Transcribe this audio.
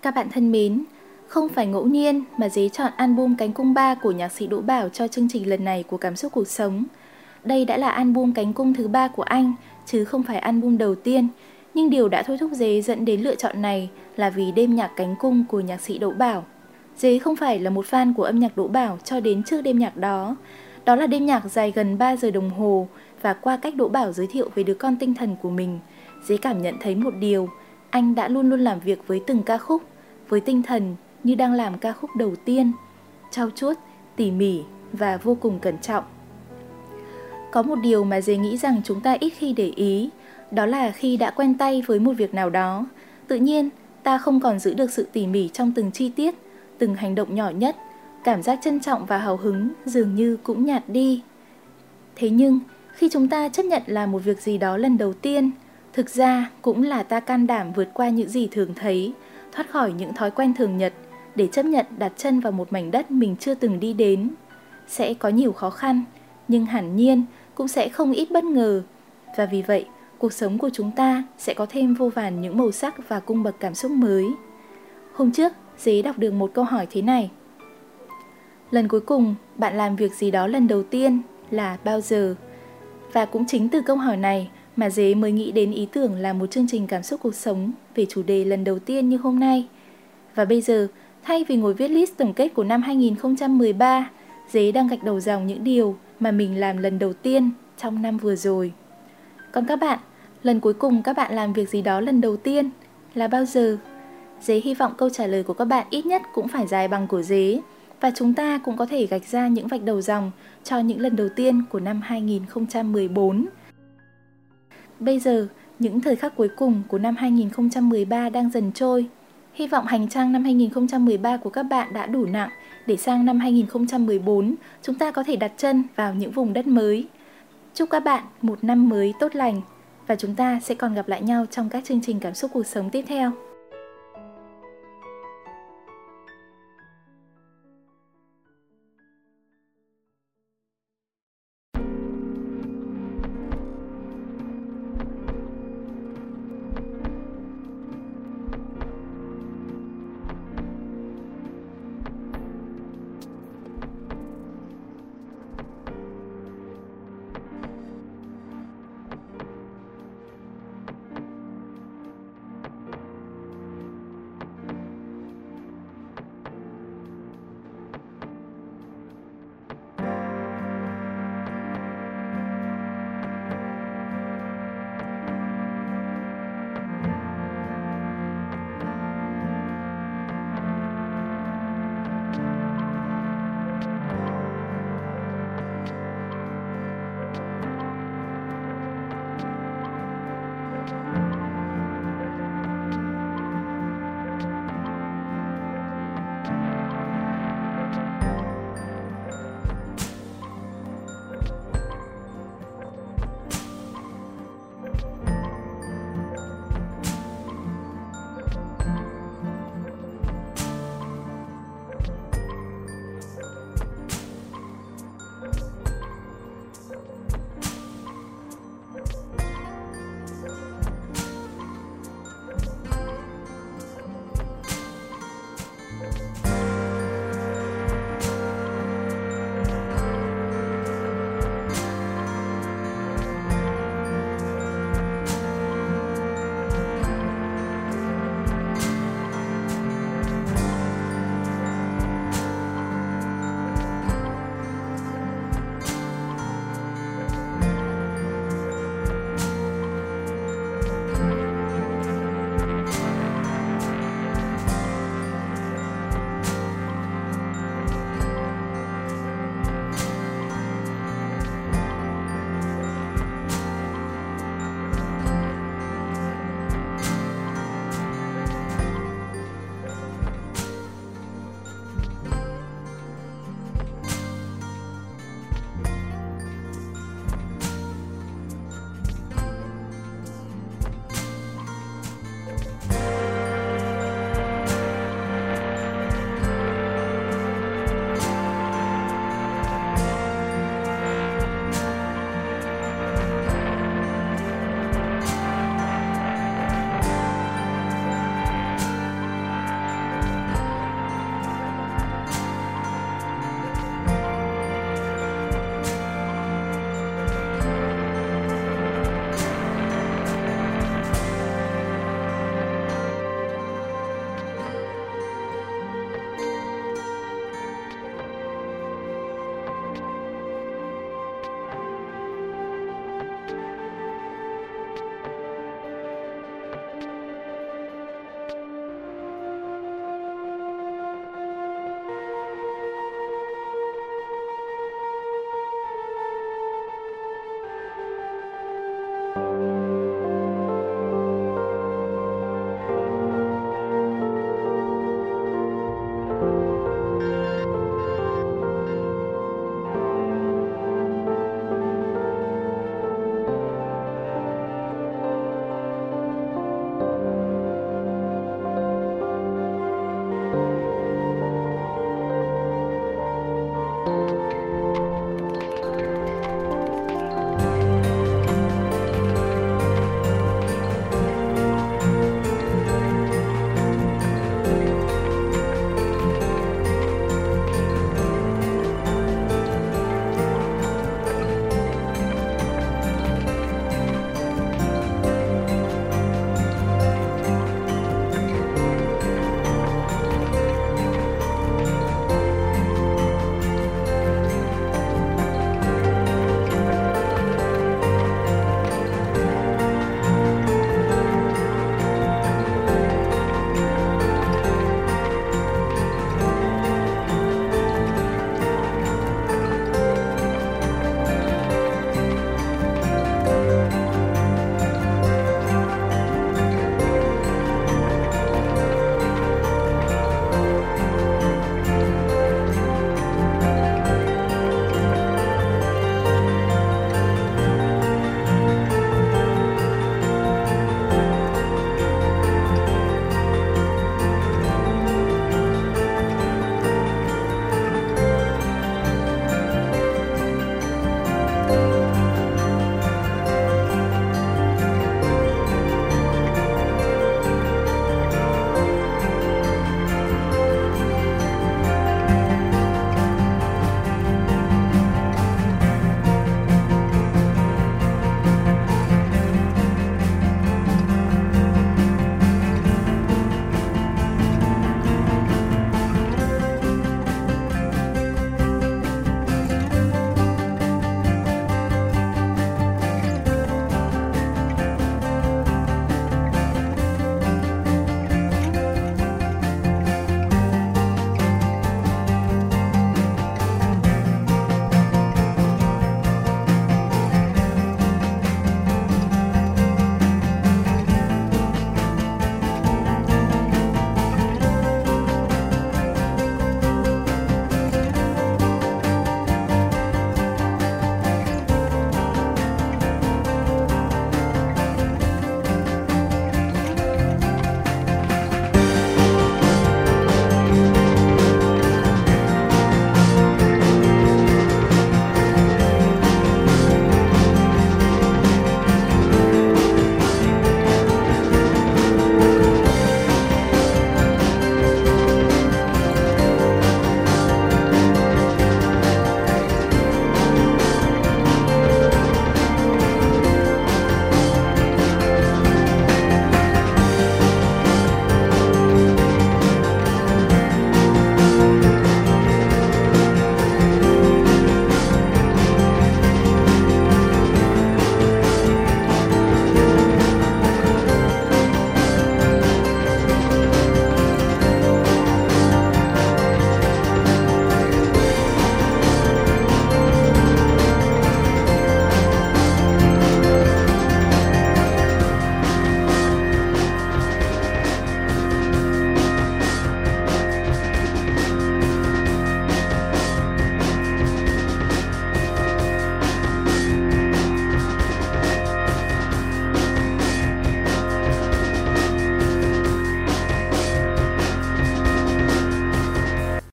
Các bạn thân mến, không phải ngẫu nhiên mà Dế chọn album Cánh Cung 3 của nhạc sĩ Đỗ Bảo cho chương trình lần này của Cảm xúc cuộc sống. Đây đã là album Cánh Cung thứ 3 của anh, chứ không phải album đầu tiên. Nhưng điều đã thôi thúc Dế dẫn đến lựa chọn này là vì đêm nhạc Cánh Cung của nhạc sĩ Đỗ Bảo. Dế không phải là một fan của âm nhạc Đỗ Bảo cho đến trước đêm nhạc đó. Đó là đêm nhạc dài gần 3 giờ đồng hồ, và qua cách Đỗ Bảo giới thiệu về đứa con tinh thần của mình, Dế cảm nhận thấy một điều: anh đã luôn luôn làm việc với từng ca khúc với tinh thần như đang làm ca khúc đầu tiên, trau chuốt, tỉ mỉ và vô cùng cẩn trọng. Có một điều mà Dế nghĩ rằng chúng ta ít khi để ý, đó là khi đã quen tay với một việc nào đó, tự nhiên ta không còn giữ được sự tỉ mỉ trong từng chi tiết, từng hành động nhỏ nhất. Cảm giác trân trọng và hào hứng dường như cũng nhạt đi. Thế nhưng, khi chúng ta chấp nhận làm một việc gì đó lần đầu tiên, thực ra cũng là ta can đảm vượt qua những gì thường thấy, thoát khỏi những thói quen thường nhật để chấp nhận đặt chân vào một mảnh đất mình chưa từng đi đến. Sẽ có nhiều khó khăn, nhưng hẳn nhiên cũng sẽ không ít bất ngờ. Và vì vậy, cuộc sống của chúng ta sẽ có thêm vô vàn những màu sắc và cung bậc cảm xúc mới. Hôm trước, Dế đọc được một câu hỏi thế này: lần cuối cùng bạn làm việc gì đó lần đầu tiên là bao giờ? Và cũng chính từ câu hỏi này mà Dế mới nghĩ đến ý tưởng làm một chương trình cảm xúc cuộc sống về chủ đề lần đầu tiên như hôm nay. Và bây giờ, thay vì ngồi viết list tổng kết của năm 2013, Dế đang gạch đầu dòng những điều mà mình làm lần đầu tiên trong năm vừa rồi. Còn các bạn, lần cuối cùng các bạn làm việc gì đó lần đầu tiên là bao giờ? Dế hy vọng câu trả lời của các bạn ít nhất cũng phải dài bằng của Dế, và chúng ta cũng có thể gạch ra những vạch đầu dòng cho những lần đầu tiên của năm 2014. Bây giờ, những thời khắc cuối cùng của năm 2013 đang dần trôi. Hy vọng hành trang năm 2013 của các bạn đã đủ nặng để sang năm 2014 chúng ta có thể đặt chân vào những vùng đất mới. Chúc các bạn một năm mới tốt lành, và chúng ta sẽ còn gặp lại nhau trong các chương trình cảm xúc cuộc sống tiếp theo.